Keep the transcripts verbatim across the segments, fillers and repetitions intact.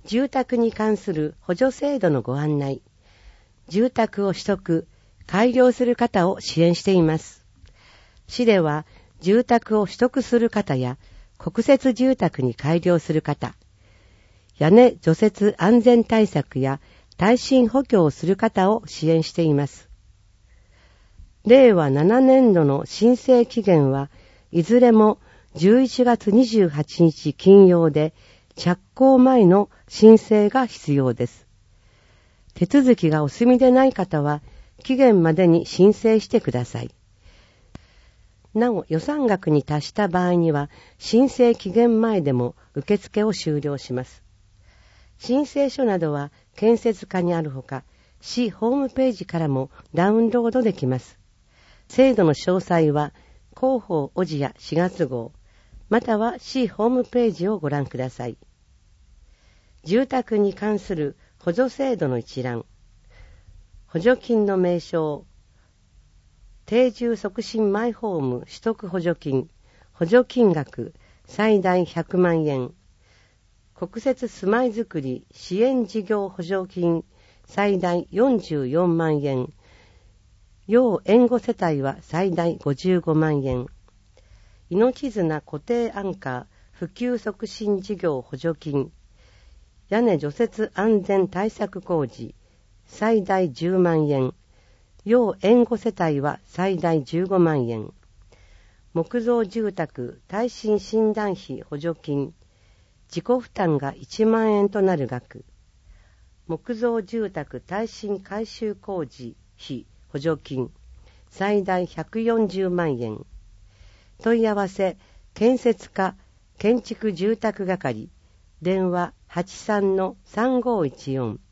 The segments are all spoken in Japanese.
住宅に関する補助制度のご案内、住宅を取得、改良する方を支援しています。市では、住宅を取得する方や、国設住宅に改良する方、屋根除雪安全対策や耐震補強をする方を支援しています。れいわななねんどの申請期限はいずれもじゅういちがつにじゅうはちにち金曜で着工前の申請が必要です。手続きがお済みでない方は期限までに申請してください。なお予算額に達した場合には申請期限前でも受付を終了します。申請書などは建設課にあるほか、市ホームページからもダウンロードできます。制度の詳細は広報おじやしがつごう、または市ホームページをご覧ください。住宅に関する補助制度の一覧、補助金の名称、定住促進マイホーム取得補助金、補助金額最大ひゃくまんえん、国設住まいづくり支援事業補助金最大よんじゅうよんまんえん、要援護世帯は最大ごじゅうごまんえん、命綱固定アンカー普及促進事業補助金、屋根除雪安全対策工事最大じゅうまんえん、要援護世帯は最大じゅうごまんえん、木造住宅耐震診断費補助金、自己負担がいちまんえんとなる額、木造住宅耐震改修工事費補助金最大ひゃくよんじゅうまんえん、問い合わせ建設課建築住宅係電話 はちさんのさんごいちよん、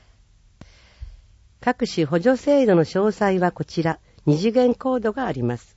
各種補助制度の詳細はこちら、二次元コードがあります。